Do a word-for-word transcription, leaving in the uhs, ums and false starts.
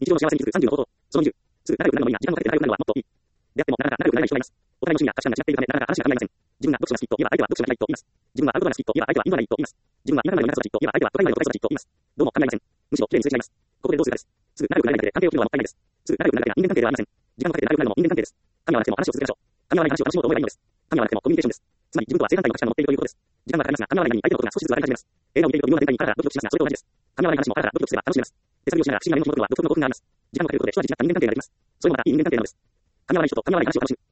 日常の幸せに気づくさんじゅうの方法。そのにじゅう。すぐ仲良くなるのには時間をかけて仲良くなるのはもっといい。であってもなかなか仲良くなれない人がいます。お互いの趣味や価値観が違っているため、なかなか話が噛み合いません。自分が読書が好きと言えば相手は読書が嫌いと言います。自分はアウトドアが好きと言えば相手はインドアがいいと言います。自分は田舎なのに夏育ちと言えば相手は都会なのに都会育ちと言います。どうも噛み合いません。むしろ綺麗にすれ違います。ここでどうするかです。すぐ仲良くなれないので関係を切るのはもったいないです。すぐ仲良くなるだけが人間関係ではありません。時間をかけて仲良くなるのも人間関係です。噛み合わなくても話を続けましょう。噛み合わない話を楽しもうと思えばいいのです。噛み合わなくてもコミュニケーションです。つまり自分とは正反対の価値観を持っているということです。時間はかかりますが、噛み合わないのに相手のことが少しずつ分かり始めます。映画を見ていると微妙な展開に腹がドキドキしますが、それと同じです。噛み合わない話も腹がドキドキすれば楽しめます。手作業しながら不思議なメモを取ることは独特の興奮があります。時間をかけることで一味違った人間関係になります。それもまたいい人間関係なのです。噛み合わない人と噛み合わない話を楽しむ。